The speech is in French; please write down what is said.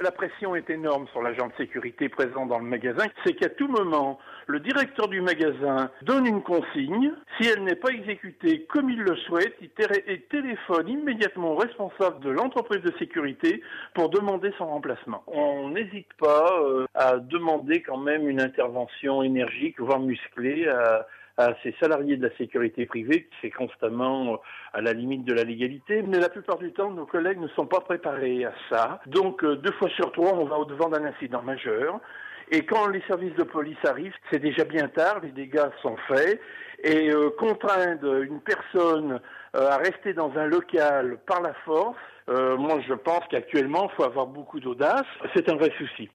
La pression est énorme sur l'agent de sécurité présent dans le magasin. C'est qu'à tout moment, le directeur du magasin donne une consigne. Si elle n'est pas exécutée comme il le souhaite, il téléphone immédiatement au responsable de l'entreprise de sécurité pour demander son remplacement. On n'hésite pas à demander quand même une intervention énergique, voire musclée, à ces salariés de la sécurité privée, qui c'est constamment à la limite de la légalité. Mais la plupart du temps, nos collègues ne sont pas préparés à ça. Donc, 2 fois sur 3, on va au-devant d'un incident majeur. Et quand les services de police arrivent, c'est déjà bien tard, les dégâts sont faits. Et contraindre une personne à rester dans un local par la force, moi je pense qu'actuellement, il faut avoir beaucoup d'audace. C'est un vrai souci.